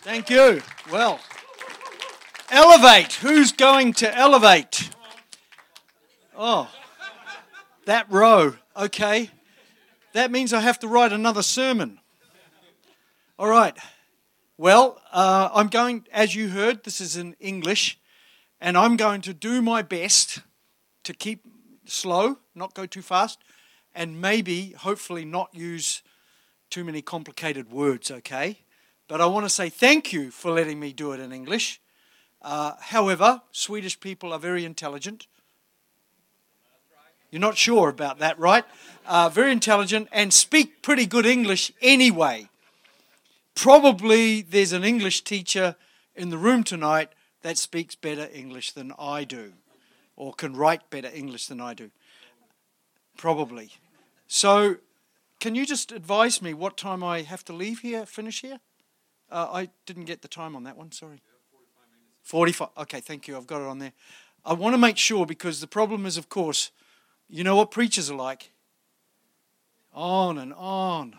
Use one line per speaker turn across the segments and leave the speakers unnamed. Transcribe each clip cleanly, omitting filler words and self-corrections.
Thank you. Well, elevate. Who's going to elevate? Oh, that row. Okay. That means I have to write another sermon. All right. Well, I'm going, as you heard, this is in English, and I'm going to do my best to keep slow, not go too fast, and maybe, hopefully, not use too many complicated words, okay? But I want to say thank you for letting me do it in English. However, Swedish people are very intelligent. You're not sure about that, right? Very intelligent and speak pretty good English anyway. Probably there's an English teacher in the room tonight that speaks better English than I do, or can write better English than I do. Probably. So, can you just advise me what time I have to leave here, finish here? I didn't get the time on that one, sorry. 45. Okay, thank you, I've got it on there. I want to make sure, because the problem is, of course, you know what preachers are like. On and on.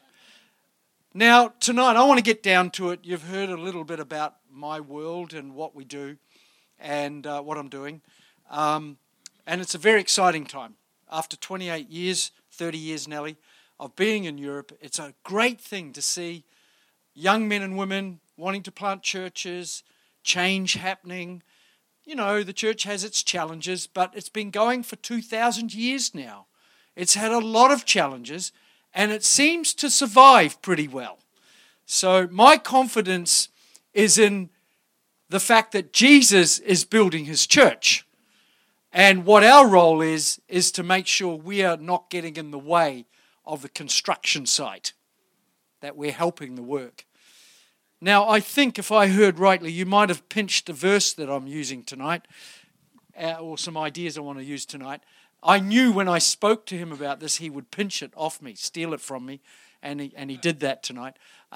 Now, tonight, I want to get down to it. You've heard a little bit about my world and what we do and what I'm doing. And it's a very exciting time. After 28 years, 30 years, Nelly, of being in Europe, it's a great thing to see young men and women wanting to plant churches, change happening. You know, the church has its challenges, but it's been going for 2,000 years now. It's had a lot of challenges, and it seems to survive pretty well. So my confidence is in the fact that Jesus is building his church. And what our role is to make sure we are not getting in the way of the construction site, that we're helping the work. Now, I think if I heard rightly, you might have pinched a verse that I'm using tonight, or some ideas I want to use tonight. I knew when I spoke to him about this, he would pinch it off me, steal it from me, and he did that tonight.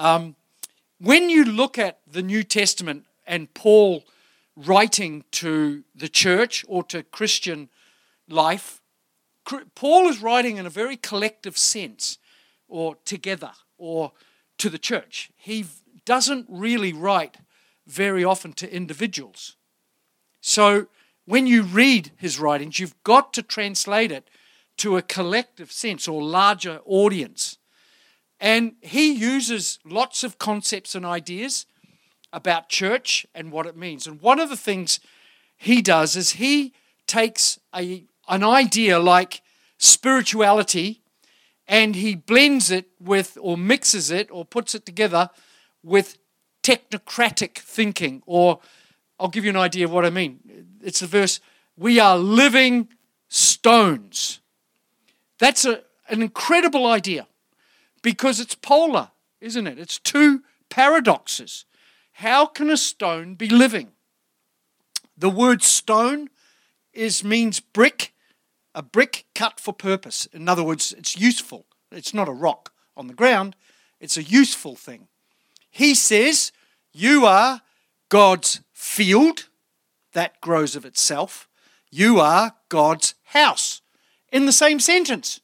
When you look at the New Testament and Paul writing to the church or to Christian life, Paul is writing in a very collective sense, or together, or to the church. He doesn't really write very often to individuals. So when you read his writings, you've got to translate it to a collective sense or larger audience. And he uses lots of concepts and ideas about church and what it means. And one of the things he does is he takes an idea like spirituality and he blends it with, or mixes it, or puts it together with technocratic thinking. Or I'll give you an idea of what I mean. It's a verse, we are living stones. That's an incredible idea because it's polar, isn't it? It's two paradoxes. How can a stone be living? The word stone means brick, a brick cut for purpose. In other words, it's useful. It's not a rock on the ground. It's a useful thing. He says, you are God's field that grows of itself. You are God's house. In the same sentence.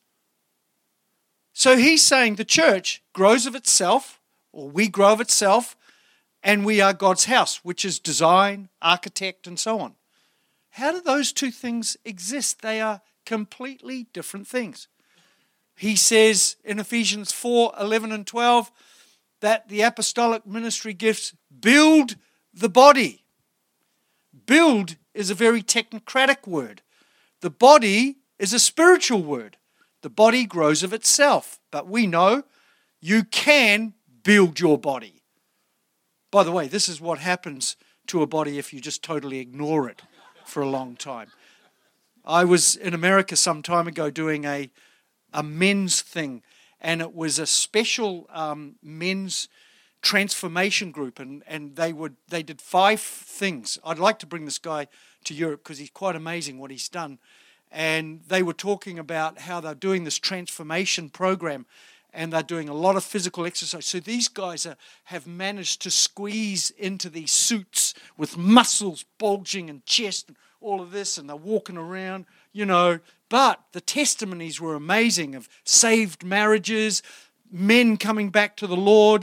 So he's saying the church grows of itself, or we grow of itself, and we are God's house, which is design, architect, and so on. How do those two things exist? They are completely different things. He says in Ephesians 4:11 and 12 that the apostolic ministry gifts build the body. Build is a very technocratic word. The body is a spiritual word. The body grows of itself. But we know you can build your body. By the way, this is what happens to a body if you just totally ignore it for a long time. I was in America some time ago doing a men's thing, and it was a special men's transformation group, and they did 5 things. I'd like to bring this guy to Europe because he's quite amazing what he's done. And they were talking about how they're doing this transformation program, and they're doing a lot of physical exercise. So these guys have managed to squeeze into these suits with muscles bulging and chest and all of this, and they're walking around, you know. But the testimonies were amazing of saved marriages, men coming back to the Lord,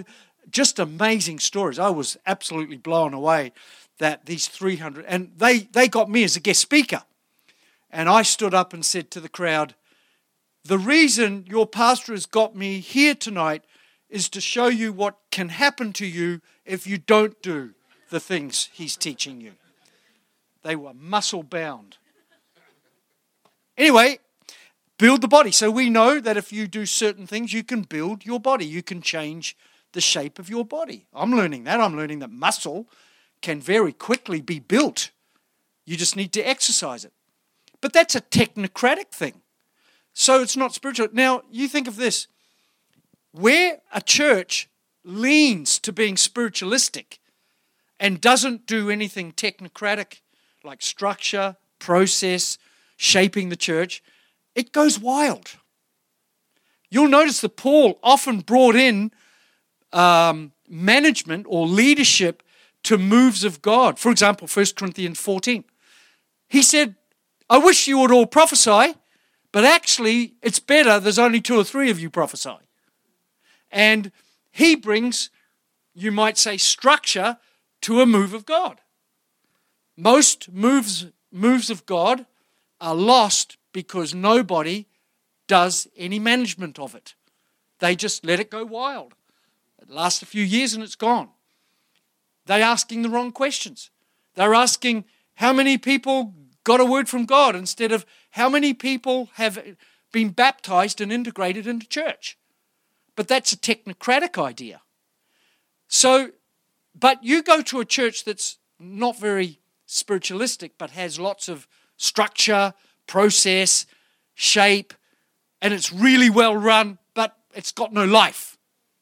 just amazing stories. I was absolutely blown away that these 300, and they got me as a guest speaker. And I stood up and said to the crowd, the reason your pastor has got me here tonight is to show you what can happen to you if you don't do the things he's teaching you. They were muscle bound. Anyway, build the body. So we know that if you do certain things, you can build your body. You can change the shape of your body. I'm learning that. I'm learning that muscle can very quickly be built. You just need to exercise it. But that's a technocratic thing. So it's not spiritual. Now, you think of this. Where a church leans to being spiritualistic and doesn't do anything technocratic like structure, process, shaping the church, it goes wild. You'll notice that Paul often brought in management or leadership to moves of God. For example, 1 Corinthians 14. He said, I wish you would all prophesy, but actually it's better there's only 2 or 3 of you prophesy. And he brings, you might say, structure to a move of God. Most moves of God are lost because nobody does any management of it. They just let it go wild. It lasts a few years and it's gone. They're asking the wrong questions. They're asking how many people got a word from God instead of how many people have been baptized and integrated into church. But that's a technocratic idea. So, but you go to a church that's not very spiritualistic but has lots of structure, process, shape, and it's really well run, but it's got no life.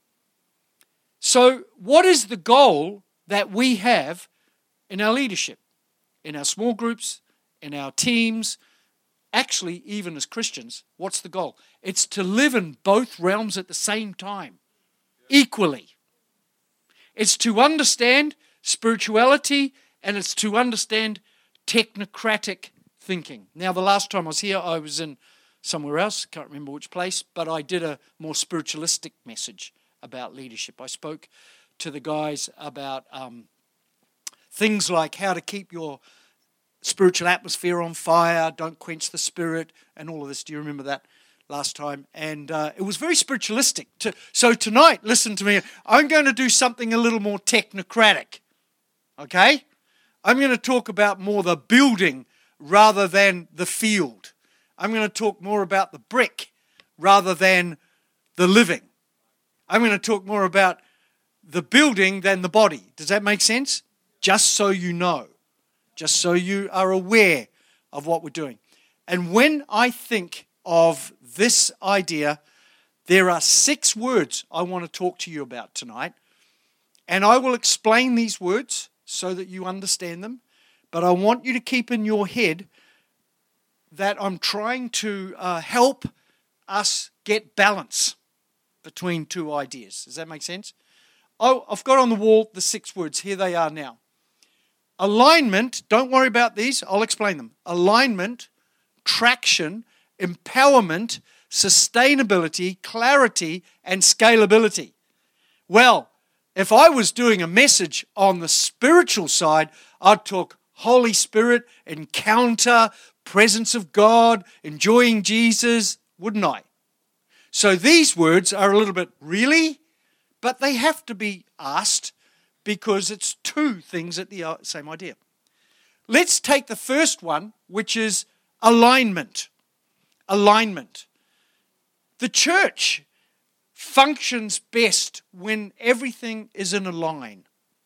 So what is the goal that we have in our leadership, in our small groups, in our teams, actually even as Christians? What's the goal? It's to live in both realms at the same time, equally. It's to understand spirituality and it's to understand technocratic thinking. Now, the last time I was here, I was in somewhere else, can't remember which place, but I did a more spiritualistic message about leadership. I spoke to the guys about things like how to keep your spiritual atmosphere on fire, don't quench the spirit, and all of this. Do you remember that last time? And it was very spiritualistic. So tonight, listen to me, I'm going to do something a little more technocratic, okay? I'm going to talk about more the building rather than the field. I'm going to talk more about the brick rather than the living. I'm going to talk more about the building than the body. Does that make sense? Just so you know. Just so you are aware of what we're doing. And when I think of this idea, there are 6 words I want to talk to you about tonight. And I will explain these words so that you understand them. But I want you to keep in your head that I'm trying to help us get balance between 2 ideas. Does that make sense? Oh, I've got on the wall the 6 words. Here they are now. Alignment, don't worry about these, I'll explain them. Alignment, traction, empowerment, sustainability, clarity, and scalability. Well, if I was doing a message on the spiritual side, I'd talk Holy Spirit, encounter, presence of God, enjoying Jesus, wouldn't I? So these words are a little bit really, but they have to be asked because it's 2 things at the same idea. Let's take the first one, which is alignment. Alignment. The church functions best when everything is in a line.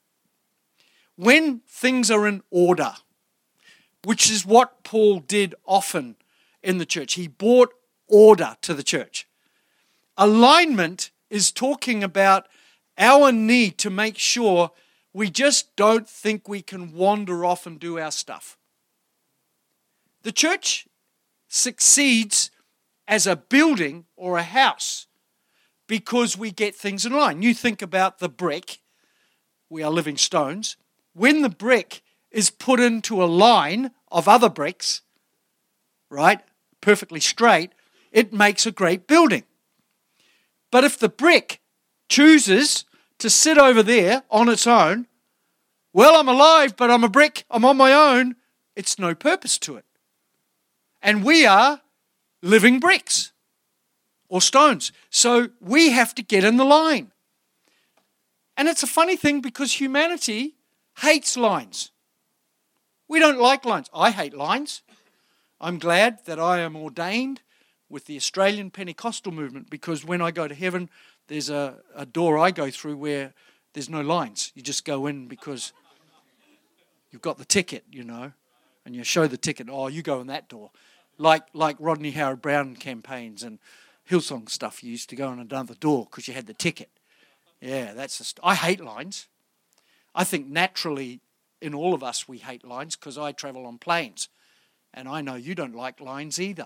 When things are in order, which is what Paul did often in the church. He brought order to the church. Alignment is talking about our need to make sure we just don't think we can wander off and do our stuff. The church succeeds as a building or a house because we get things in line. You think about the brick. We are living stones. When the brick is put into a line of other bricks, right, perfectly straight, it makes a great building. But if the brick chooses to sit over there on its own. Well, I'm alive, but I'm a brick. I'm on my own. It's no purpose to it. And we are living bricks or stones. So we have to get in the line. And it's a funny thing because humanity hates lines. We don't like lines. I hate lines. I'm glad that I am ordained with the Australian Pentecostal movement, because when I go to heaven, there's a door I go through where there's no lines. You just go in because you've got the ticket, and you show the ticket. Oh, you go in that door. Like Rodney Howard-Browne campaigns and Hillsong stuff. You used to go in another door because you had the ticket. Yeah, I hate lines. I think naturally in all of us we hate lines because I travel on planes. And I know you don't like lines either.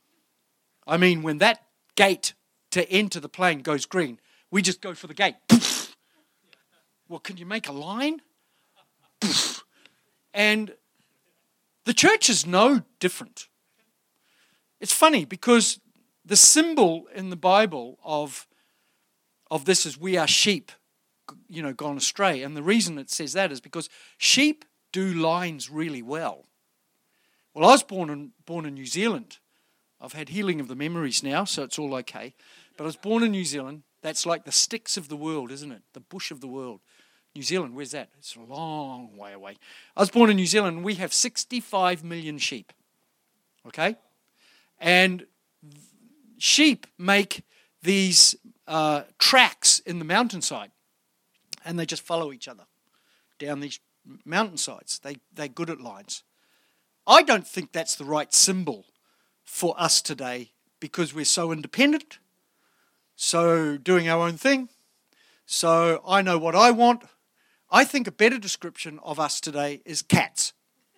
I mean, when that gate to enter the plane goes green, we just go for the gate. Poof. Well, can you make a line? Poof. And the church is no different. It's funny because the symbol in the Bible of this is we are sheep, gone astray. And the reason it says that is because sheep do lines really well. Well, I was born in New Zealand. I've had healing of the memories now, so it's all okay. But I was born in New Zealand. That's like the sticks of the world, isn't it? The bush of the world. New Zealand, where's that? It's a long way away. I was born in New Zealand, and we have 65 million sheep. Okay? And sheep make these tracks in the mountainside, and they just follow each other down these mountainsides. They're good at lines. I don't think that's the right symbol for us today because we're so independent, so doing our own thing, so I know what I want. I think a better description of us today is cats.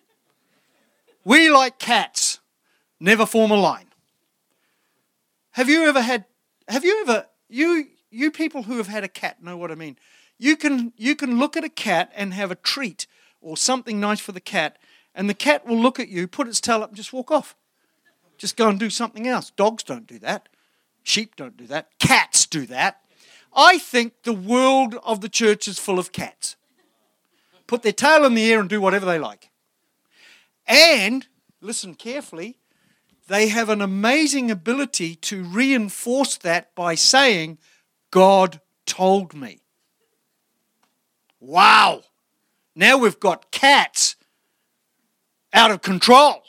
We, like cats, never form a line. You people who have had a cat know what I mean. You can look at a cat and have a treat or something nice for the cat, and the cat will look at you, put its tail up and just walk off. Just go and do something else. Dogs don't do that. Sheep don't do that. Cats do that. I think the world of the church is full of cats. Put their tail in the air and do whatever they like. And, listen carefully, they have an amazing ability to reinforce that by saying, God told me. Wow. Now we've got cats out of control.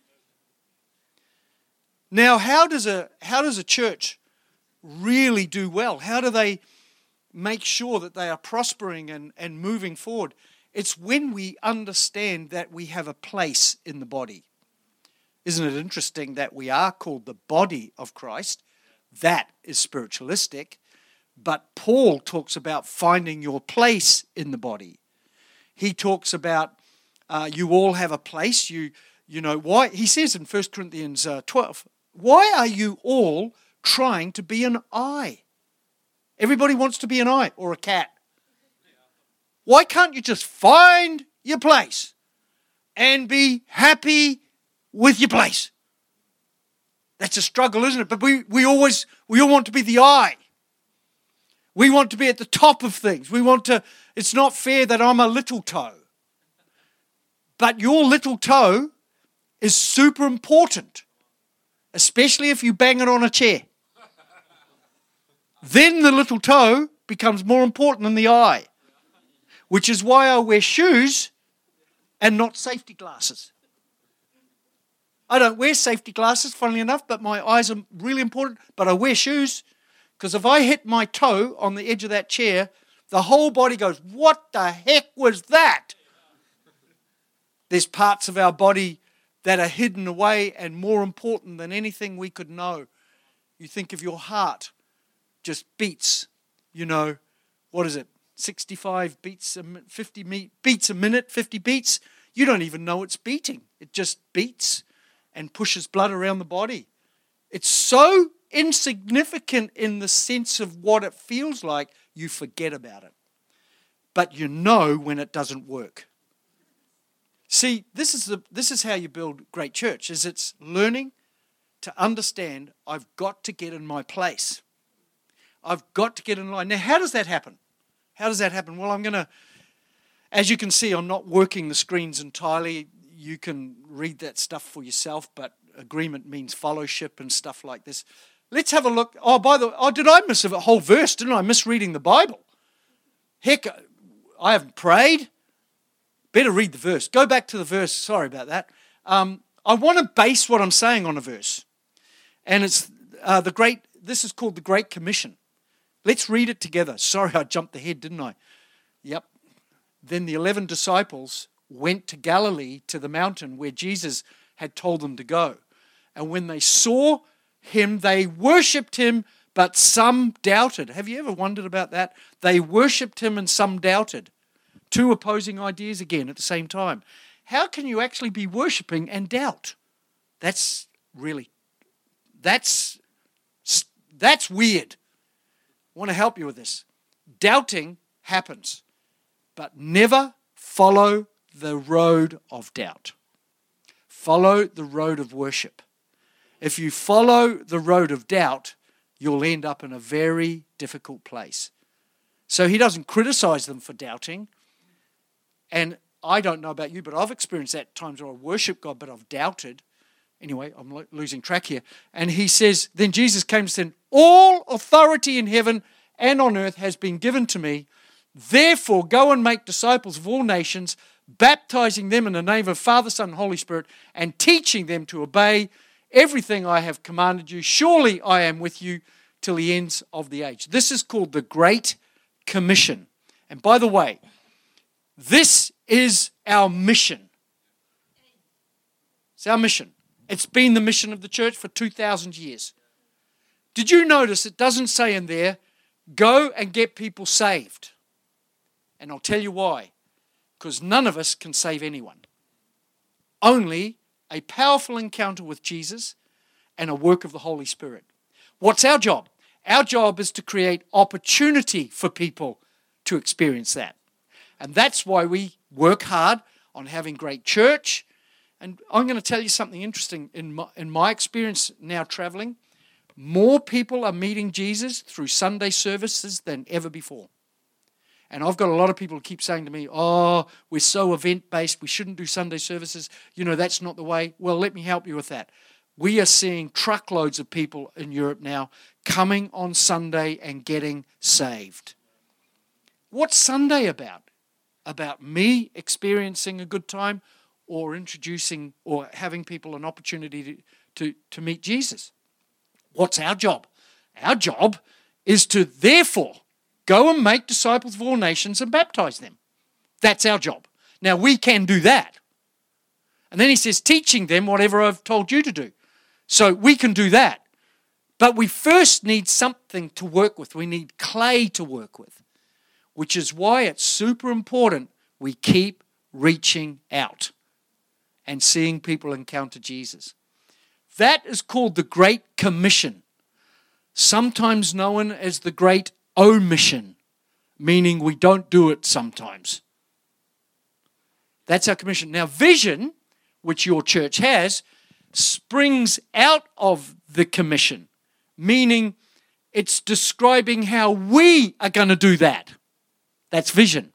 Now, how does a church really do well? How do they make sure that they are prospering and moving forward? It's when we understand that we have a place in the body. Isn't it interesting that we are called the body of Christ? That is spiritualistic. But Paul talks about finding your place in the body. He talks about you all have a place. You know why? He says in 1 Corinthians 12, why are you all trying to be an eye? Everybody wants to be an eye or a cat. Why can't you just find your place and be happy with your place? That's a struggle, isn't it? But we all want to be the eye. We want to be at the top of things. It's not fair that I'm a little toe. But your little toe is super important, especially if you bang it on a chair. Then the little toe becomes more important than the eye, which is why I wear shoes and not safety glasses. I don't wear safety glasses, funnily enough, but my eyes are really important, but I wear shoes because if I hit my toe on the edge of that chair, the whole body goes, what the heck was that? There's parts of our body that are hidden away and more important than anything we could know. You think of your heart, just beats, what is it, 65 beats, 50 beats a minute, 50 beats. You don't even know it's beating. It just beats and pushes blood around the body. It's so insignificant in the sense of what it feels like, you forget about it. But you know when it doesn't work. See, this is how you build great church, is it's learning to understand I've got to get in my place. I've got to get in line. Now, how does that happen? How does that happen? Well, as you can see, I'm not working the screens entirely. You can read that stuff for yourself, but agreement means fellowship and stuff like this. Let's have a look. Did I miss a whole verse? Didn't I miss reading the Bible? Heck, I haven't prayed. Better read the verse. Go back to the verse. Sorry about that. I want to base what I'm saying on a verse. And it's this is called the Great Commission. Let's read it together. Sorry, I jumped ahead, didn't I? Yep. Then the 11 disciples went to Galilee, to the mountain where Jesus had told them to go. And when they saw him, they worshipped him, but some doubted. Have you ever wondered about that? They worshipped him and some doubted. Two opposing ideas again at the same time. How can you actually be worshipping and doubt? That's weird. I want to help you with this. Doubting happens, but never follow the road of doubt. Follow the road of worship. If you follow the road of doubt, you'll end up in a very difficult place. So he doesn't criticize them for doubting. And I don't know about you, but I've experienced that times where I worship God, but I've doubted. Anyway, I'm losing track here. And he says, then Jesus came and said, all authority in heaven and on earth has been given to me. Therefore, go and make disciples of all nations, baptizing them in the name of Father, Son, and Holy Spirit, and teaching them to obey everything I have commanded you. Surely I am with you till the ends of the age. This is called the Great Commission. And by the way, this is our mission. It's our mission. It's been the mission of the church for 2,000 years. Did you notice it doesn't say in there, go and get people saved? And I'll tell you why. Because none of us can save anyone. Only a powerful encounter with Jesus and a work of the Holy Spirit. What's our job? Our job is to create opportunity for people to experience that. And that's why we work hard on having great church. And I'm going to tell you something interesting. In my experience now traveling, more people are meeting Jesus through Sunday services than ever before. And I've got a lot of people who keep saying to me, oh, we're so event-based, we shouldn't do Sunday services. You know, that's not the way. Well, let me help you with that. We are seeing truckloads of people in Europe now coming on Sunday and getting saved. What's Sunday about? About me experiencing a good time or introducing or having people an opportunity to meet Jesus? What's our job? Our job is to therefore go and make disciples of all nations and baptize them. That's our job. Now, we can do that. And then he says, teaching them whatever I've told you to do. So we can do that. But we first need something to work with. We need clay to work with, which is why it's super important we keep reaching out and seeing people encounter Jesus. That is called the Great Commission, sometimes known as the Great Omission, meaning we don't do it sometimes. That's our commission. Now, vision, which your church has, springs out of the commission, meaning it's describing how we are going to do that. That's vision.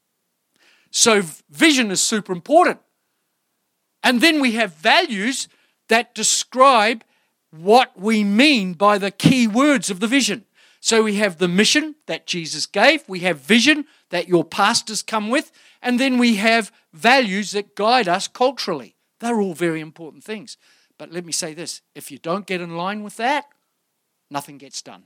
So vision is super important. And then we have values that describe what we mean by the key words of the vision. So we have the mission that Jesus gave, we have vision that your pastors come with, and then we have values that guide us culturally. They're all very important things. But let me say this, if you don't get in line with that, nothing gets done.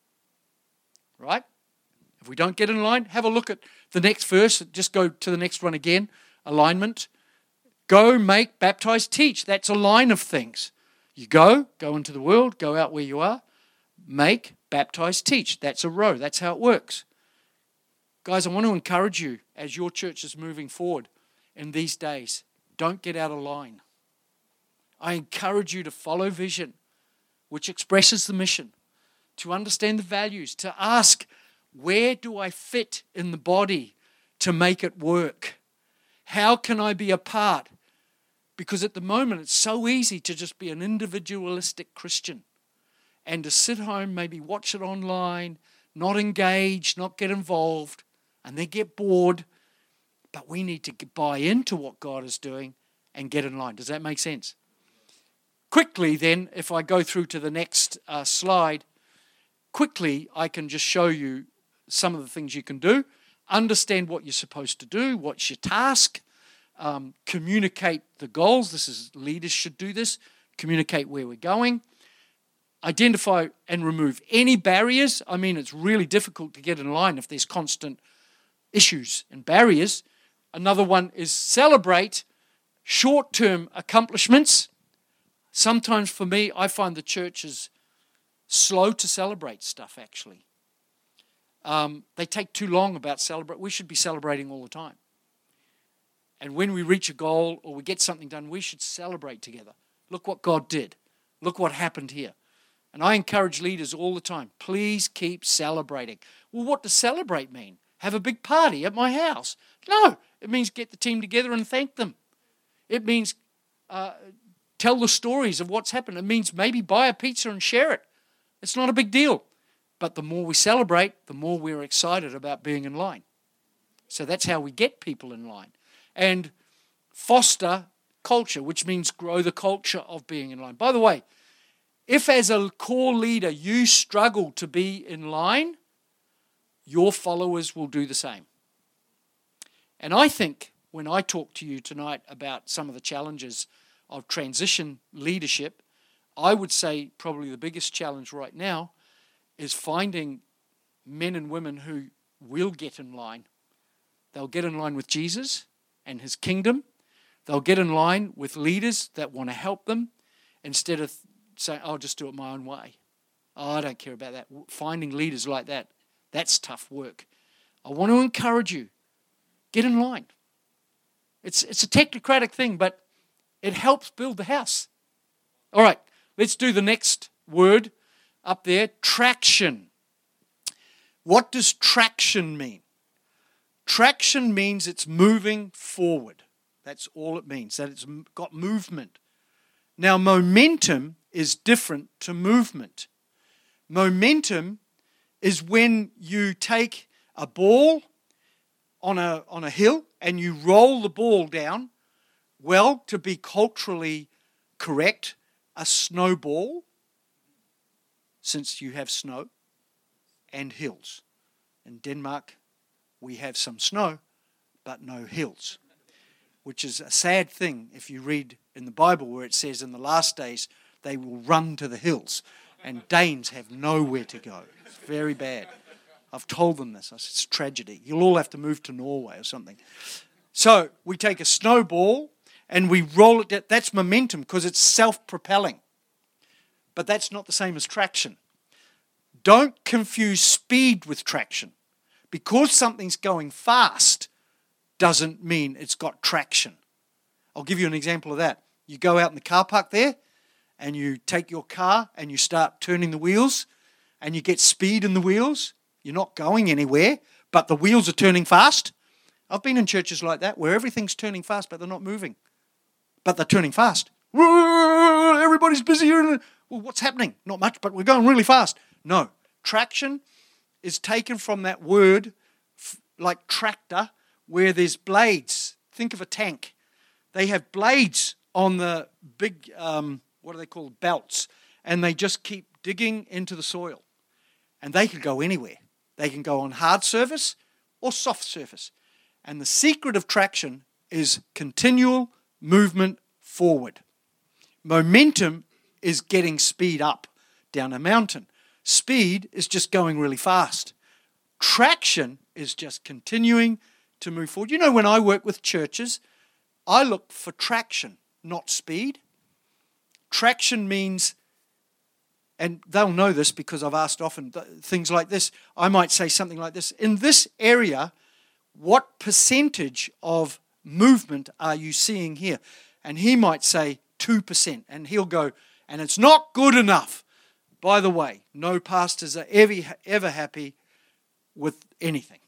Right? If we don't get in line, have a look at the next verse. Just go to the next one again. Alignment. Go, make, baptize, teach. That's a line of things. You go into the world, go out where you are, make, baptize, teach. That's a row. That's how it works. Guys, I want to encourage you as your church is moving forward in these days, don't get out of line. I encourage you to follow vision, which expresses the mission, to understand the values, to ask, where do I fit in the body to make it work? How can I be a part? Because at the moment, it's so easy to just be an individualistic Christian and to sit home, maybe watch it online, not engage, not get involved. and they get bored, but we need to buy into what God is doing and get in line. Does that make sense? Quickly then, if I go through to the next slide, quickly I can just show you some of the things you can do. Understand what you're supposed to do, what's your task, communicate the goals. Leaders should do this, communicate where we're going, identify and remove any barriers. I mean, it's really difficult to get in line if there's constant issues and barriers. Another one is celebrate short-term accomplishments. Sometimes for me, I find the church is slow to celebrate stuff, actually. They take too long about celebrate. We should be celebrating all the time. And when we reach a goal or we get something done, we should celebrate together. Look what God did. Look what happened here. And I encourage leaders all the time, please keep celebrating. Well, what does celebrate mean? Have a big party at my house? No, it means get the team together and thank them. It means tell the stories of what's happened. It means maybe buy a pizza and share it. It's not a big deal. But the more we celebrate, the more we're excited about being in line. So that's how we get people in line. And foster culture, which means grow the culture of being in line. By the way, if as a core leader you struggle to be in line, your followers will do the same. And I think when I talk to you tonight about some of the challenges of transition leadership, I would say probably the biggest challenge right now is finding men and women who will get in line. They'll get in line with Jesus and his kingdom. They'll get in line with leaders that want to help them instead of saying, I'll just do it my own way. Oh, I don't care about that. Finding leaders like that, that's tough work. I want to encourage you, get in line. It's a technocratic thing, but it helps build the house. All right, let's do the next word up there, traction. What does traction mean? Traction means it's moving forward. That's all it means, that it's got movement. Now, momentum is different to movement. Momentum is when you take a ball on a hill and you roll the ball down. Well, to be culturally correct, a snowball, since you have snow and hills. In Denmark, we have some snow, but no hills, which is a sad thing if you read in the Bible where it says in the last days they will run to the hills, and Danes have nowhere to go. It's very bad. I've told them this. I said, it's tragedy. You'll all have to move to Norway or something. So we take a snowball and we roll it down. That's momentum because it's self-propelling. But that's not the same as traction. Don't confuse speed with traction. Because something's going fast doesn't mean it's got traction. I'll give you an example of that. You go out in the car park there and you take your car and you start turning the wheels and you get speed in the wheels. You're not going anywhere, but the wheels are turning fast. I've been in churches like that where everything's turning fast, but they're not moving. But they're turning fast. Everybody's busy here. Well, what's happening? Not much, but we're going really fast. No, traction is taken from that word like tractor where there's blades. Think of a tank. They have blades on the big, what are they called, belts, and they just keep digging into the soil. And they can go anywhere. They can go on hard surface or soft surface. And the secret of traction is continual movement forward. Momentum is getting speed up down a mountain. Speed is just going really fast. Traction is just continuing to move forward. You know, when I work with churches, I look for traction, not speed. Traction means, and they'll know this because I've asked often things like this. I might say something like this. In this area, what percentage of movement are you seeing here? And he might say 2%. And he'll go, and it's not good enough. By the way, no pastors are ever happy with anything.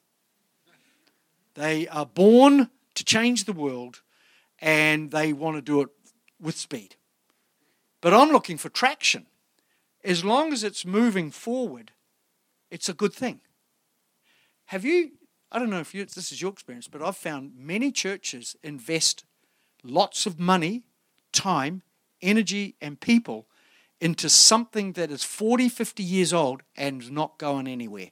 They are born to change the world, and they want to do it with speed. But I'm looking for traction. As long as it's moving forward, it's a good thing. Have you I don't know if this is your experience, but I've found many churches invest lots of money, time, energy, and people into something that is 40, 50 years old and not going anywhere.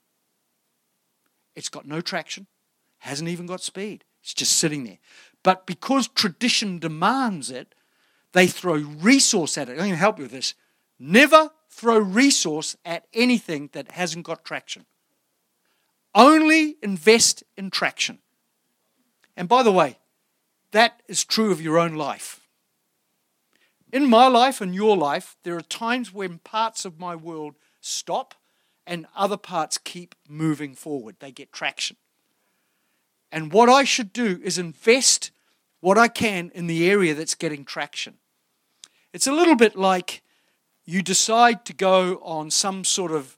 It's got no traction, hasn't even got speed. It's just sitting there. But because tradition demands it, they throw resource at it. I'm going to help you with this. Never throw resource at anything that hasn't got traction. Only invest in traction. And by the way, that is true of your own life. In my life and your life, there are times when parts of my world stop and other parts keep moving forward. They get traction. And what I should do is invest what I can in the area that's getting traction. It's a little bit like you decide to go on some sort of,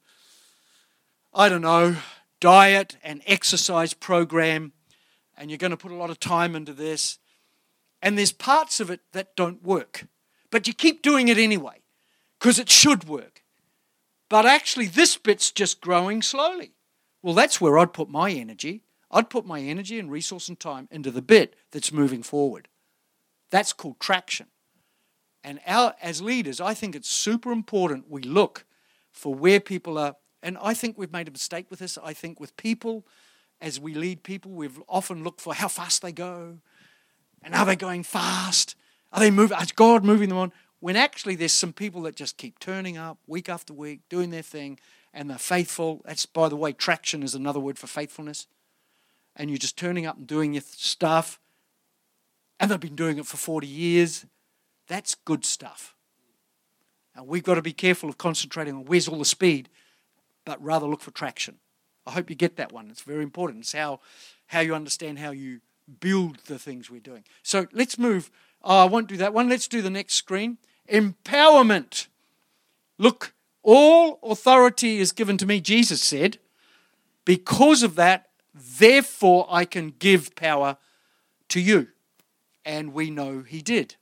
diet and exercise program, and you're going to put a lot of time into this, and there's parts of it that don't work. But you keep doing it anyway, because it should work. But actually, this bit's just growing slowly. Well, that's where I'd put my energy. I'd put my energy and resource and time into the bit that's moving forward. That's called traction. And as leaders, I think it's super important we look for where people are. And I think we've made a mistake with this. I think with people, as we lead people, we've often looked for how fast they go. And are they going fast? Are they moving? Is God moving them on? When actually there's some people that just keep turning up week after week, doing their thing, and they're faithful. That's, by the way, traction is another word for faithfulness. And you're just turning up and doing your stuff. And they've been doing it for 40 years. That's good stuff. And we've got to be careful of concentrating on where's all the speed, but rather look for traction. I hope you get that one. It's very important. It's how you understand how you build the things we're doing. So let's move. I won't do that one. Let's do the next screen. Empowerment. Look, all authority is given to me, Jesus said. Because of that, therefore I can give power to you. And we know he did.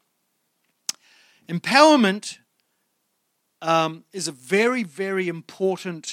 Empowerment is a very, very important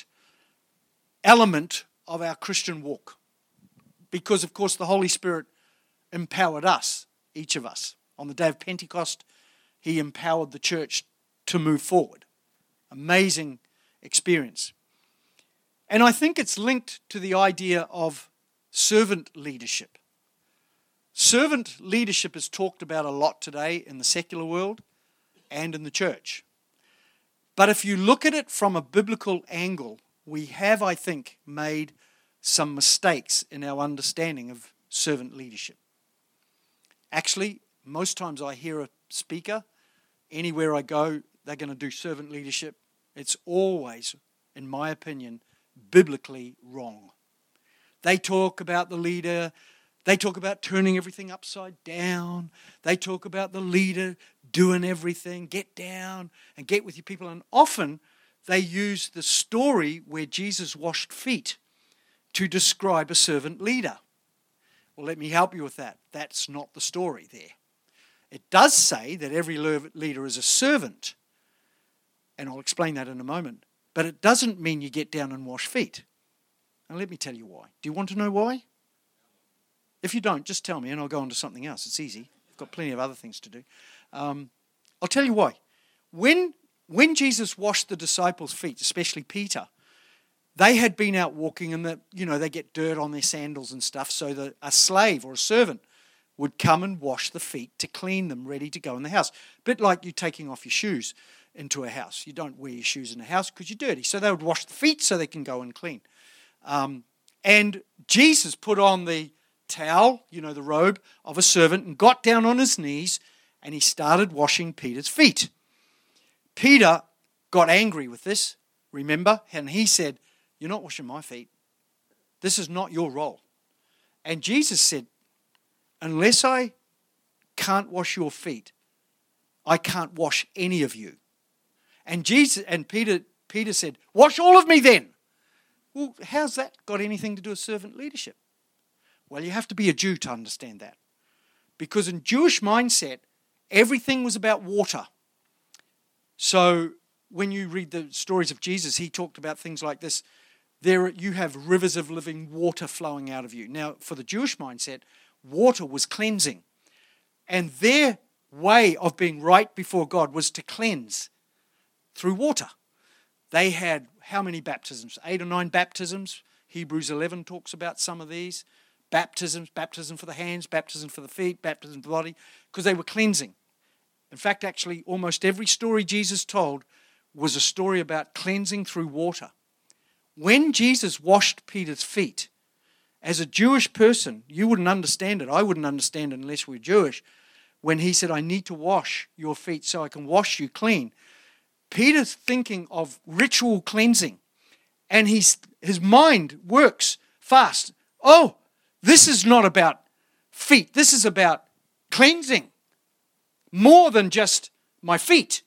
element of our Christian walk. Because, of course, the Holy Spirit empowered us, each of us. On the day of Pentecost, he empowered the church to move forward. Amazing experience. And I think it's linked to the idea of servant leadership. Servant leadership is talked about a lot today in the secular world and in the church. But if you look at it from a biblical angle, we have, I think, made some mistakes in our understanding of servant leadership. Actually, most times I hear a speaker, anywhere I go, they're going to do servant leadership. It's always, in my opinion, biblically wrong. They talk about the leader. They talk about turning everything upside down. They talk about the leader doing everything. Get down and get with your people. And often they use the story where Jesus washed feet to describe a servant leader. Well, let me help you with that. That's not the story there. It does say that every leader is a servant. And I'll explain that in a moment. But it doesn't mean you get down and wash feet. And let me tell you why. Do you want to know why? If you don't, just tell me and I'll go on to something else. It's easy. I've got plenty of other things to do. I'll tell you why. When Jesus washed the disciples' feet, especially Peter, they had been out walking and they get dirt on their sandals and stuff, so that a slave or a servant would come and wash the feet to clean them, ready to go in the house. A bit like you taking off your shoes into a house. You don't wear your shoes in a house because you're dirty. So they would wash the feet so they can go and clean. And Jesus put on the towel, the robe of a servant, and got down on his knees and he started washing Peter's feet. Peter got angry with this, remember? And he said, "You're not washing my feet. This is not your role." And Jesus said, "Unless I can't wash your feet, I can't wash any of you." And Peter said, "Wash all of me then." Well, how's that got anything to do with servant leadership? Well, you have to be a Jew to understand that. Because in Jewish mindset, everything was about water. So when you read the stories of Jesus, he talked about things like this. there you have rivers of living water flowing out of you. Now, for the Jewish mindset, water was cleansing. And their way of being right before God was to cleanse through water. They had how many baptisms? 8 or 9 baptisms. Hebrews 11 talks about some of these. Baptisms, baptism for the hands, baptism for the feet, baptism for the body, because they were cleansing. In fact, actually, almost every story Jesus told was a story about cleansing through water. When Jesus washed Peter's feet, as a Jewish person, you wouldn't understand it. I wouldn't understand it unless we're Jewish. When he said, I need to wash your feet so I can wash you clean. Peter's thinking of ritual cleansing. And his mind works fast. Oh, this is not about feet. This is about cleansing. More than just my feet.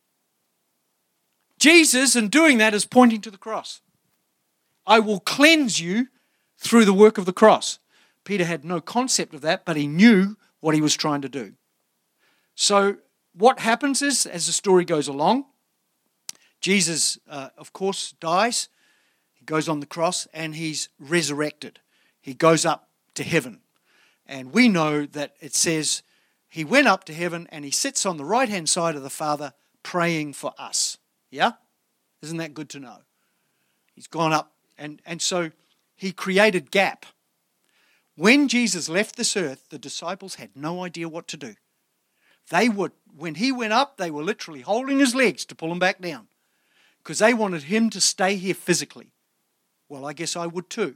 Jesus, in doing that, is pointing to the cross. I will cleanse you through the work of the cross. Peter had no concept of that, but he knew what he was trying to do. So what happens is, as the story goes along, Jesus, of course, dies. He goes on the cross and he's resurrected. He goes up to heaven. And we know that it says he went up to heaven and he sits on the right-hand side of the Father praying for us. Yeah? Isn't that good to know? He's gone up. And so he created gap. When Jesus left this earth, the disciples had no idea what to do. When he went up, they were literally holding his legs to pull him back down because they wanted him to stay here physically. Well, I guess I would too.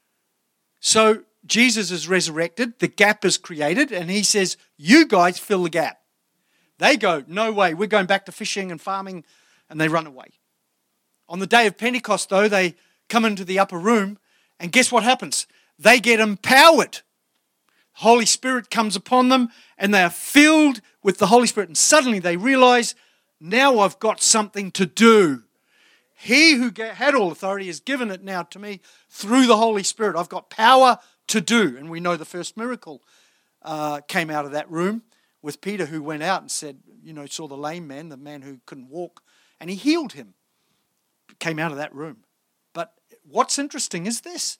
So Jesus is resurrected, the gap is created, and he says, you guys fill the gap. They go, no way, we're going back to fishing and farming, and they run away. On the day of Pentecost, though, they come into the upper room, and guess what happens? They get empowered. Holy Spirit comes upon them, and they are filled with the Holy Spirit, and suddenly they realize, now I've got something to do. He who had all authority has given it now to me through the Holy Spirit. I've got power to do. And we know the first miracle came out of that room with Peter, who went out and said, saw the lame man, the man who couldn't walk, and he healed him. Came out of that room. But what's interesting is this.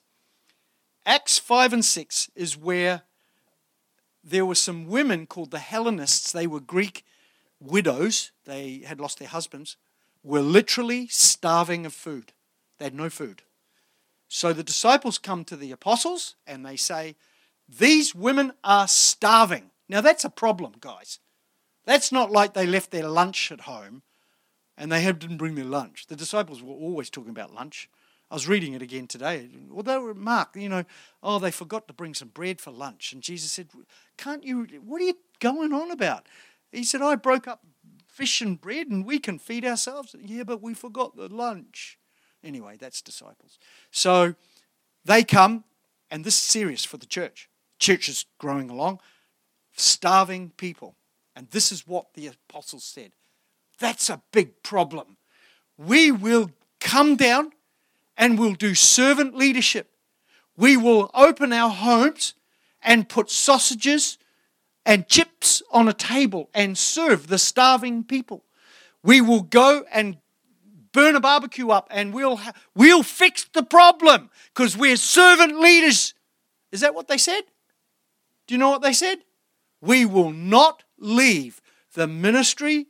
Acts 5 and 6 is where there were some women called the Hellenists. They were Greek widows. They had lost their husbands. Were literally starving of food. They had no food. So the disciples come to the apostles and they say, these women are starving. Now that's a problem, guys. That's not like they left their lunch at home and they didn't bring their lunch. The disciples were always talking about lunch. I was reading it again today. Well, they were Mark, they forgot to bring some bread for lunch. And Jesus said, what are you going on about? He said, I broke up fish and bread and we can feed ourselves. Yeah, but we forgot the lunch. Anyway, that's disciples. So they come, and this is serious for the church. Church is growing along, starving people. And this is what the apostles said. That's a big problem. We will come down and we'll do servant leadership. We will open our homes and put sausages and chips on a table and serve the starving people. We will go and burn a barbecue up and we'll fix the problem because we're servant leaders. Is that what they said? Do you know what they said? We will not leave the ministry,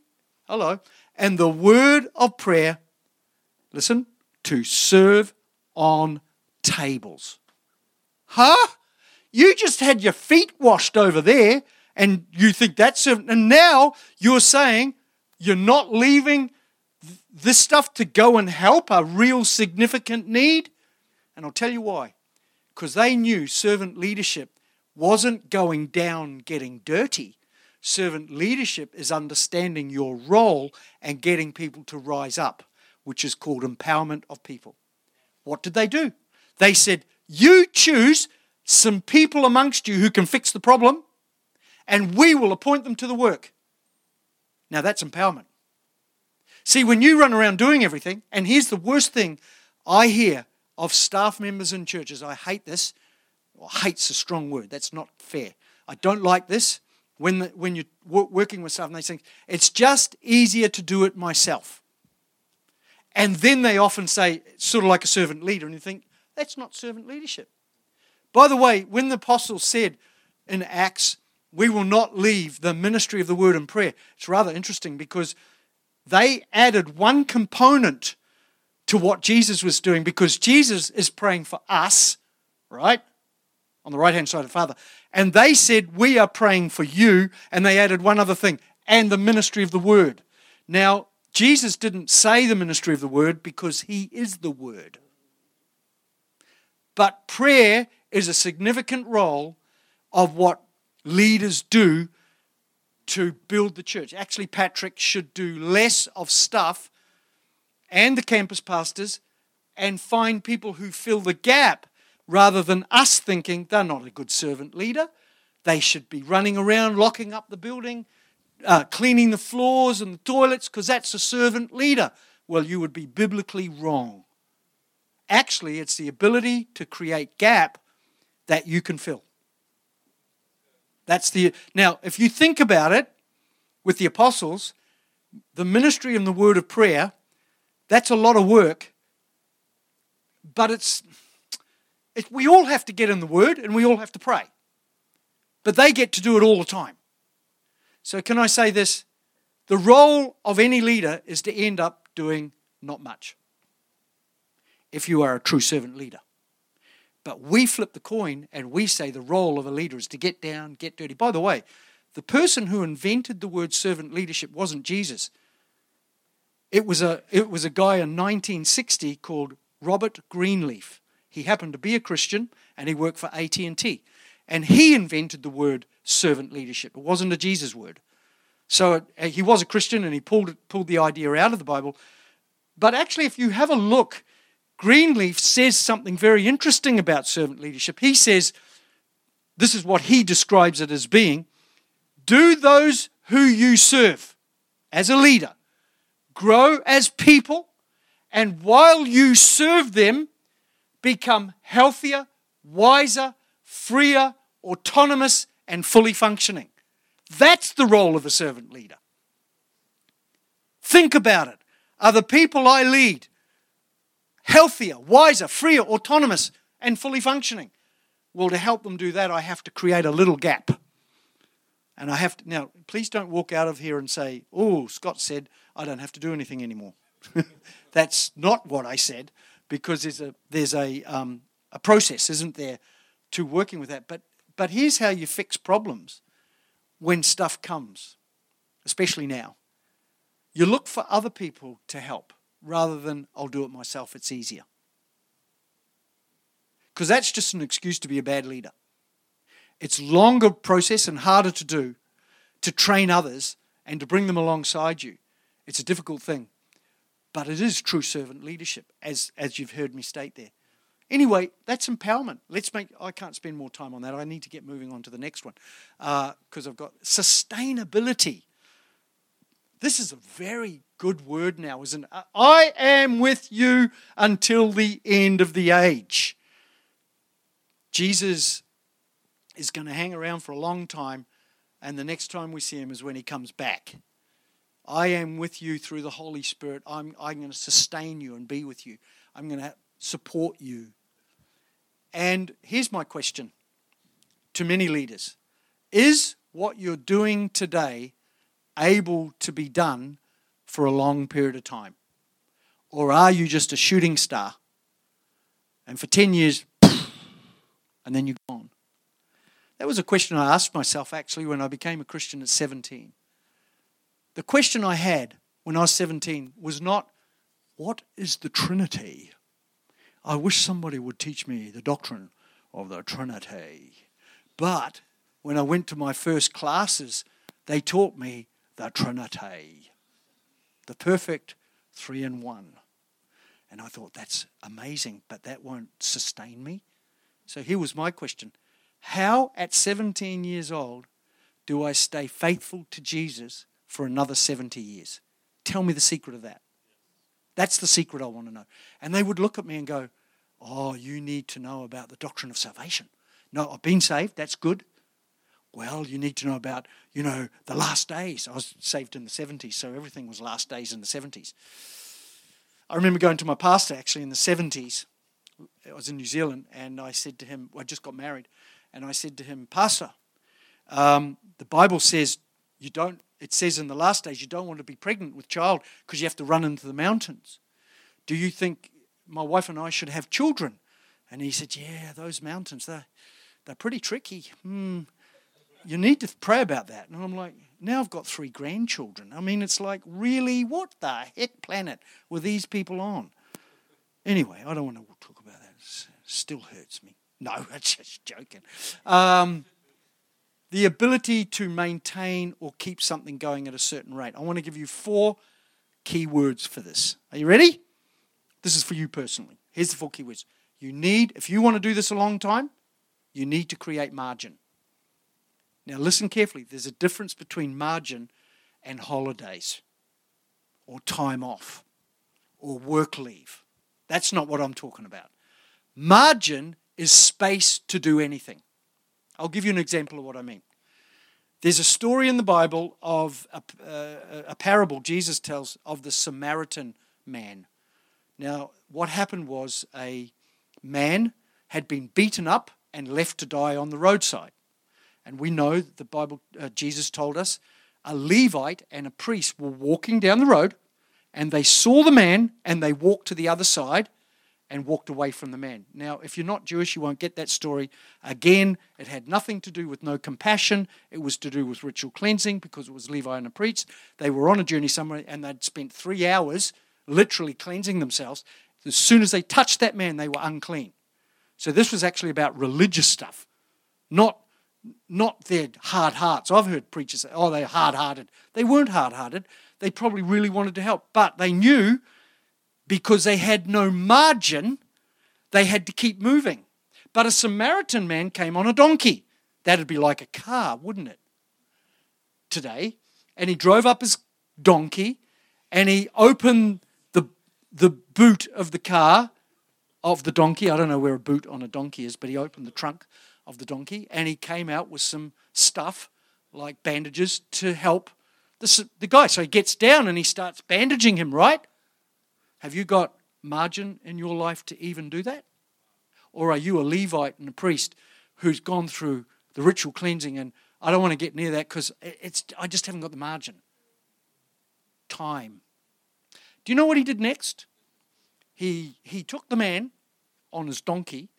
and the word of prayer, listen, to serve on tables. Huh? You just had your feet washed over there and you think that's servant. And now you're saying you're not leaving this stuff to go and help a real significant need? And I'll tell you why. Because they knew servant leadership wasn't going down getting dirty. Servant leadership is understanding your role and getting people to rise up, which is called empowerment of people. What did they do? They said, you choose some people amongst you who can fix the problem, and we will appoint them to the work. Now that's empowerment. See, when you run around doing everything, and here's the worst thing I hear of staff members in churches, I hate this. Well, hate's a strong word. That's not fair. I don't like this. When you're working with staff and they think, it's just easier to do it myself. And then they often say, sort of like a servant leader, and you think, that's not servant leadership. By the way, when the apostles said in Acts, we will not leave the ministry of the word and prayer, it's rather interesting because they added one component to what Jesus was doing, because Jesus is praying for us, right? On the right-hand side of the Father. And they said, we are praying for you. And they added one other thing, and the ministry of the word. Now, Jesus didn't say the ministry of the word because he is the word. But prayer is a significant role of what leaders do to build the church. Actually, Patrick should do less of stuff, and the campus pastors, and find people who fill the gap rather than us thinking they're not a good servant leader. They should be running around, locking up the building, cleaning the floors and the toilets, because that's a servant leader. Well, you would be biblically wrong. Actually, it's the ability to create gap that you can fill. Now, if you think about it, with the apostles, the ministry and the word of prayer, that's a lot of work, but we all have to get in the word and we all have to pray. But they get to do it all the time. So can I say this? The role of any leader is to end up doing not much, if you are a true servant leader. But we flip the coin and we say the role of a leader is to get down, get dirty. By the way, the person who invented the word servant leadership wasn't Jesus. It was a guy in 1960 called Robert Greenleaf. He happened to be a Christian and he worked for AT&T. And he invented the word servant leadership. It wasn't a Jesus word. So he was a Christian and he pulled the idea out of the Bible. But actually, if you have a look, Greenleaf says something very interesting about servant leadership. He says, this is what he describes it as being, do those who you serve as a leader grow as people, and while you serve them, become healthier, wiser, freer, autonomous, and fully functioning. That's the role of a servant leader. Think about it. Are the people I lead healthier, wiser, freer, autonomous, and fully functioning? Well, to help them do that, I have to create a little gap. And I have to, now, please don't walk out of here and say, oh, Scott said I don't have to do anything anymore. That's not what I said, because there's a process, isn't there, to working with that. But here's how you fix problems when stuff comes, especially now. You look for other people to help rather than I'll do it myself, it's easier. Because that's just an excuse to be a bad leader. It's longer process and harder to do, to train others and to bring them alongside you. It's a difficult thing, but it is true servant leadership, as you've heard me state there. Anyway, that's empowerment. I can't spend more time on that. I need to get moving on to the next one, because I've got sustainability. This is a very good word now, isn't it? I am with you until the end of the age. Jesus is going to hang around for a long time, and the next time we see him is when he comes back. I am with you through the Holy Spirit. I'm going to sustain you and be with you. I'm going to support you. And here's my question to many leaders. Is what you're doing today able to be done for a long period of time? Or are you just a shooting star? And for 10 years, and then you're gone. That was a question I asked myself actually when I became a Christian at 17. The question I had when I was 17 was not, what is the Trinity? I wish somebody would teach me the doctrine of the Trinity. But when I went to my first classes, they taught me the Trinity, the perfect 3-in-1. And I thought, that's amazing, but that won't sustain me. So here was my question. How, at 17 years old, do I stay faithful to Jesus for another 70 years? Tell me the secret of that. That's the secret I want to know. And they would look at me and go, oh, you need to know about the doctrine of salvation. No, I've been saved, that's good. Well, you need to know about, the last days. I was saved in the 70s, so everything was last days in the 70s. I remember going to my pastor actually in the 70s. I was in New Zealand, and I said to him, I just got married, and I said to him, Pastor, the Bible says it says in the last days you don't want to be pregnant with child because you have to run into the mountains. Do you think my wife and I should have children? And he said, yeah, those mountains, they're pretty tricky. You need to pray about that. And I'm like, now I've got 3 grandchildren. I mean, it's like, really, what the heck planet were these people on? Anyway, I don't want to talk about that. It still hurts me. No, I'm just joking. The ability to maintain or keep something going at a certain rate. I want to give you 4 key words for this. Are you ready? This is for you personally. Here's the 4 key words. If you want to do this a long time, you need to create margin. Now listen carefully. There's a difference between margin and holidays or time off or work leave. That's not what I'm talking about. Margin is space to do anything. I'll give you an example of what I mean. There's a story in the Bible of a parable Jesus tells of the Samaritan man. Now, what happened was a man had been beaten up and left to die on the roadside. And we know that the Bible, Jesus told us, a Levite and a priest were walking down the road, and they saw the man, and they walked to the other side and walked away from the man. Now, if you're not Jewish, you won't get that story. Again, it had nothing to do with no compassion. It was to do with ritual cleansing because it was Levi and a priest. They were on a journey somewhere, and they'd spent 3 hours literally cleansing themselves. As soon as they touched that man, they were unclean. So this was actually about religious stuff, not their hard hearts. I've heard preachers say, oh, they're hard-hearted. They weren't hard-hearted. They probably really wanted to help, but they knew because they had no margin, they had to keep moving. But a Samaritan man came on a donkey. That'd be like a car, wouldn't it? Today. And he drove up his donkey, and he opened the boot of the car, of the donkey. I don't know where a boot on a donkey is, but he opened the trunk of the donkey, and he came out with some stuff, like bandages, to help the guy. So he gets down and he starts bandaging him, right? Have you got margin in your life to even do that? Or are you a Levite and a priest who's gone through the ritual cleansing and I don't want to get near that because I just haven't got the margin? Time. Do you know what he did next? He took the man on his donkey.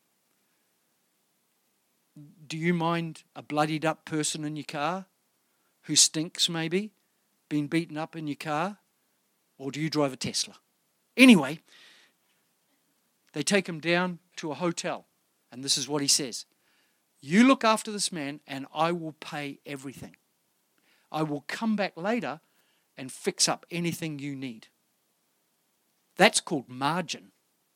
Do you mind a bloodied up person in your car who stinks maybe, been beaten up in your car? Or do you drive a Tesla? Anyway, they take him down to a hotel, and this is what he says. You look after this man, and I will pay everything. I will come back later and fix up anything you need. That's called margin.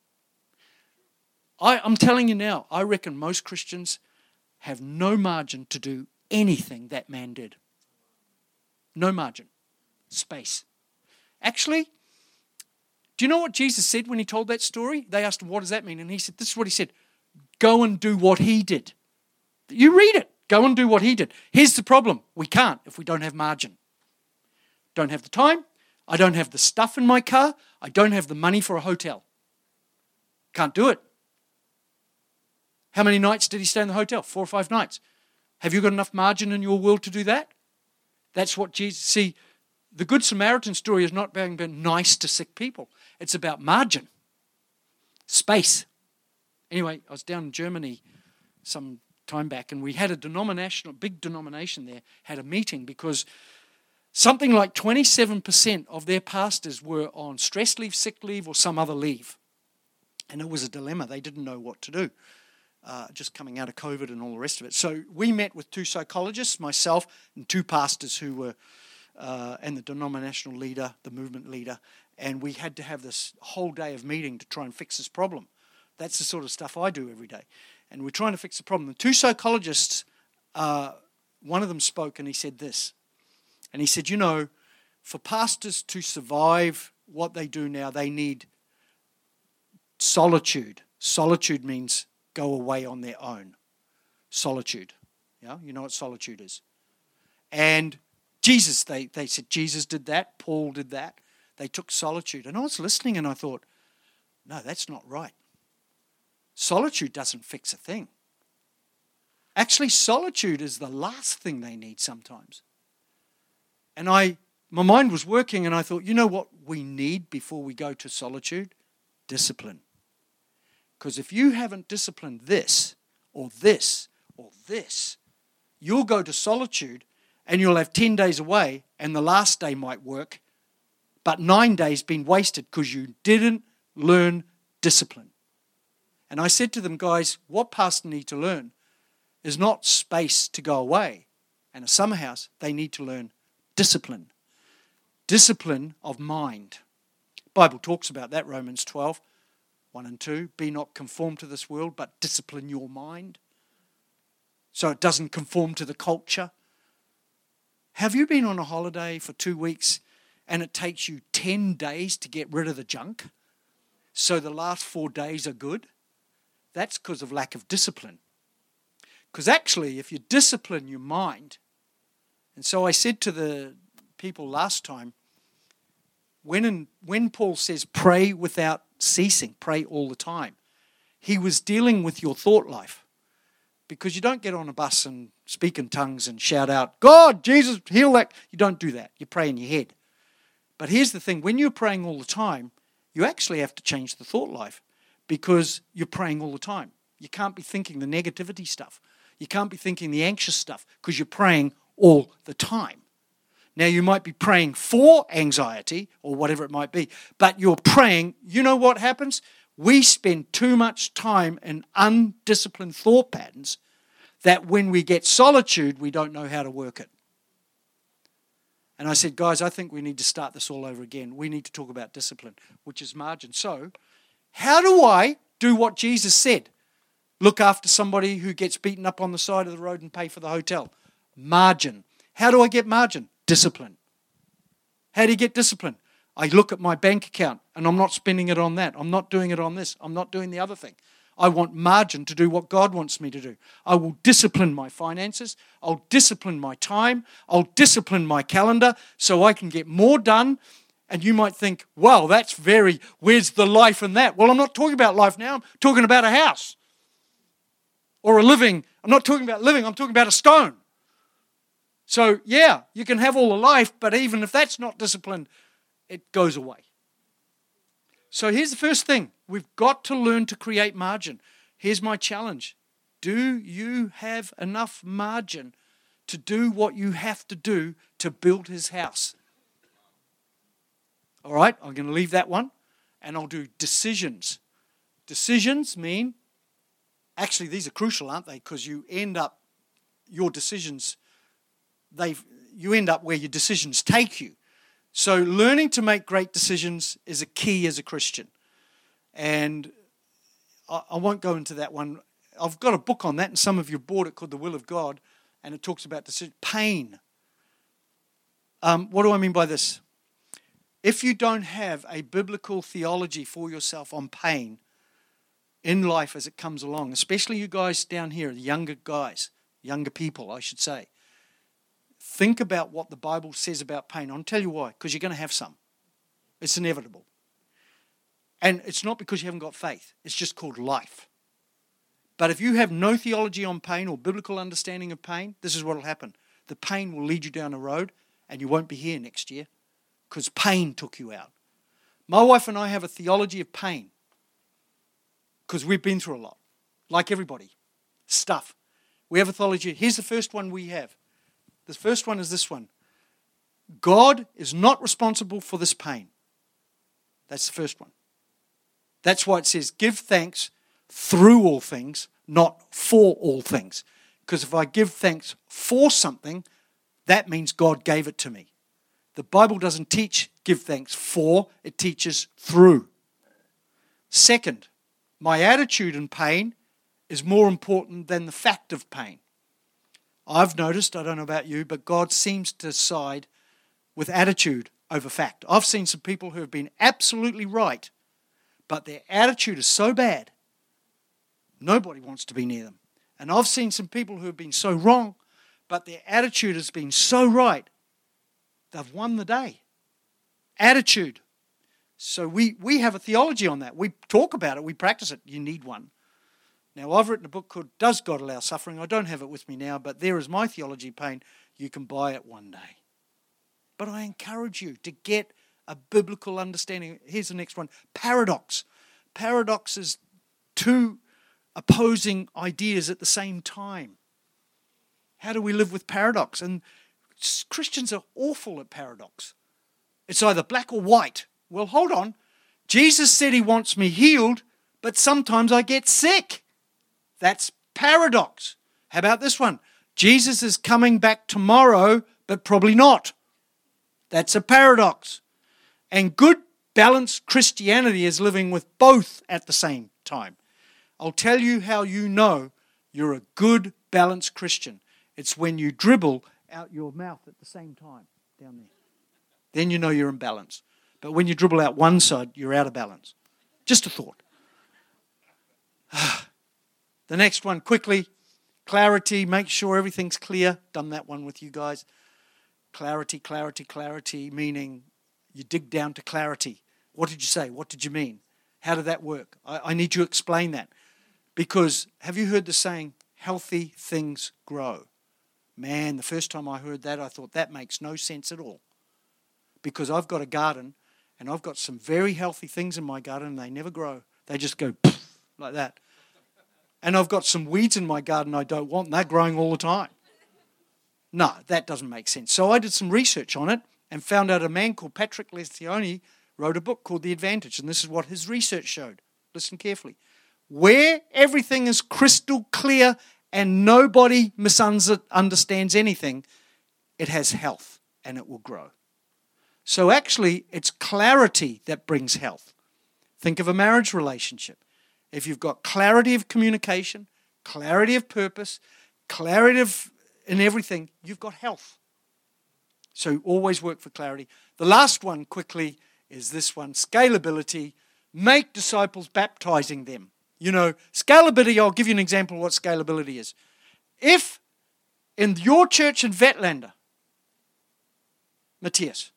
I'm telling you now, I reckon most Christians have no margin to do anything that man did. No margin. Space. Actually, do you know what Jesus said when he told that story? They asked him, what does that mean? And he said, this is what he said. Go and do what he did. You read it. Go and do what he did. Here's the problem. We can't if we don't have margin. Don't have the time. I don't have the stuff in my car. I don't have the money for a hotel. Can't do it. How many nights did he stay in the hotel? 4 or 5 nights. Have you got enough margin in your world to do that? That's what Jesus... See, the Good Samaritan story is not being nice to sick people. It's about margin. Space. Anyway, I was down in Germany some time back, and we had a big denomination there, had a meeting because something like 27% of their pastors were on stress leave, sick leave, or some other leave. And it was a dilemma. They didn't know what to do, just coming out of COVID and all the rest of it. So we met with 2 psychologists, myself, and 2 pastors who were, and the denominational leader, the movement leader, and we had to have this whole day of meeting to try and fix this problem. That's the sort of stuff I do every day. And we're trying to fix the problem. The 2 psychologists, one of them spoke and he said this. And he said, you know, for pastors to survive what they do now, they need solitude. Solitude means go away on their own. Solitude. Yeah, you know what solitude is. And Jesus, they said Jesus did that. Paul did that. They took solitude. And I was listening and I thought, no, that's not right. Solitude doesn't fix a thing. Actually, solitude is the last thing they need sometimes. And my mind was working and I thought, you know what we need before we go to solitude? Discipline. Because if you haven't disciplined this, or this, or this, you'll go to solitude and you'll have 10 days away and the last day might work, but 9 days been wasted because you didn't learn discipline. And I said to them, guys, what pastors need to learn is not space to go away and a summer house. They need to learn discipline. Discipline of mind. The Bible talks about that, Romans 12, 1 and 2. Be not conformed to this world, but discipline your mind so it doesn't conform to the culture. Have you been on a holiday for 2 weeks and it takes you 10 days to get rid of the junk so the last 4 days are good? That's because of lack of discipline. Because actually, if you discipline your mind, and so I said to the people last time, when Paul says pray without ceasing, pray all the time, he was dealing with your thought life. Because you don't get on a bus and speak in tongues and shout out, God, Jesus, heal that. You don't do that. You pray in your head. But here's the thing. When you're praying all the time, you actually have to change the thought life because you're praying all the time. You can't be thinking the negativity stuff. You can't be thinking the anxious stuff because you're praying all the time. Now, you might be praying for anxiety or whatever it might be, but you're praying, you know what happens? We spend too much time in undisciplined thought patterns that when we get solitude, we don't know how to work it. And I said, guys, I think we need to start this all over again. We need to talk about discipline, which is margin. So, how do I do what Jesus said? Look after somebody who gets beaten up on the side of the road and pay for the hotel. Margin. How do I get margin? Discipline. How do you get discipline? I look at my bank account and I'm not spending it on that. I'm not doing it on this. I'm not doing the other thing. I want margin to do what God wants me to do. I will discipline my finances. I'll discipline my time. I'll discipline my calendar so I can get more done. And you might think, wow, where's the life in that? Well, I'm not talking about life now. I'm talking about a house or a living. I'm not talking about living. I'm talking about a stone. So, yeah, you can have all the life, but even if that's not disciplined, it goes away. So here's the first thing. We've got to learn to create margin. Here's my challenge. Do you have enough margin to do what you have to do to build his house? All right, I'm going to leave that one, and I'll do decisions. Decisions mean, actually these are crucial, aren't they? Because you end up where your decisions take you. So learning to make great decisions is a key as a Christian. And I won't go into that one. I've got a book on that, and some of you bought it called The Will of God, and it talks about pain. What do I mean by this? If you don't have a biblical theology for yourself on pain in life as it comes along, especially you guys down here, the younger guys, younger people, I should say, think about what the Bible says about pain. I'll tell you why. Because you're going to have some. It's inevitable. And it's not because you haven't got faith. It's just called life. But if you have no theology on pain or biblical understanding of pain, this is what will happen. The pain will lead you down a road and you won't be here next year because pain took you out. My wife and I have a theology of pain because we've been through a lot. Like everybody. Stuff. We have a theology. Here's the first one we have. The first one is this one. God is not responsible for this pain. That's the first one. That's why it says, give thanks through all things, not for all things. Because if I give thanks for something, that means God gave it to me. The Bible doesn't teach give thanks for, it teaches through. Second, my attitude in pain is more important than the fact of pain. I've noticed, I don't know about you, but God seems to side with attitude over fact. I've seen some people who have been absolutely right, but their attitude is so bad, nobody wants to be near them. And I've seen some people who have been so wrong, but their attitude has been so right, they've won the day. attitude. So we have a theology on that. We talk about it. We practice it. You need one. Now, I've written a book called Does God Allow Suffering? I don't have it with me now, but there is my theology pain. You can buy it one day. But I encourage you to get a biblical understanding. Here's the next one. Paradox. Paradox is two opposing ideas at the same time. How do we live with paradox? And Christians are awful at paradox. It's either black or white. Well, hold on. Jesus said he wants me healed, but sometimes I get sick. That's paradox. How about this one? Jesus is coming back tomorrow, but probably not. That's a paradox. And good, balanced Christianity is living with both at the same time. I'll tell you how you know you're a good, balanced Christian. It's when you dribble out your mouth at the same time down there. Then you know you're in balance. But when you dribble out one side, you're out of balance. Just a thought. The next one, quickly. Clarity. Make sure everything's clear. Done that one with you guys. Clarity, clarity, clarity, meaning you dig down to clarity. What did you say? What did you mean? How did that work? I need you to explain that. Because have you heard the saying, healthy things grow? Man, the first time I heard that, I thought that makes no sense at all. Because I've got a garden, and I've got some very healthy things in my garden, and they never grow. They just go poof, like that. And I've got some weeds in my garden I don't want, and they're growing all the time. No, that doesn't make sense. So I did some research on it and found out a man called Patrick Lencioni wrote a book called The Advantage, and this is what his research showed. Listen carefully. Where everything is crystal clear and nobody misunderstands anything, it has health and it will grow. So actually, it's clarity that brings health. Think of a marriage relationship. If you've got clarity of communication, clarity of purpose, clarity in everything, you've got health. So always work for clarity. The last one, quickly, is this one, scalability. Make disciples, baptizing them. You know, scalability, I'll give you an example of what scalability is. If in your church in Vetlanda, Matthias,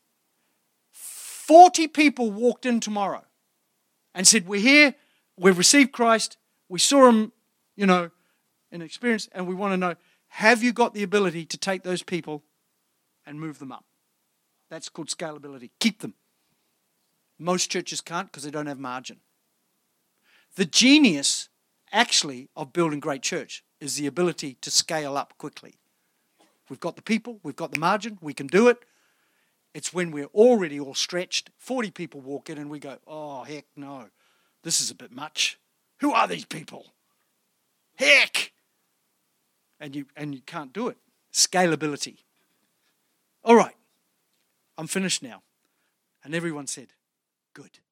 40 people walked in tomorrow and said, we're here, we've received Christ, we saw him, in experience, and we want to know, have you got the ability to take those people and move them up? That's called scalability. Keep them. Most churches can't because they don't have margin. The genius, actually, of building great church is the ability to scale up quickly. We've got the people, we've got the margin, we can do it. It's when we're already all stretched, 40 people walk in and we go, oh, heck no, this is a bit much. Who are these people? Heck! And you can't do it. Scalability. All right, I'm finished now. And everyone said, good.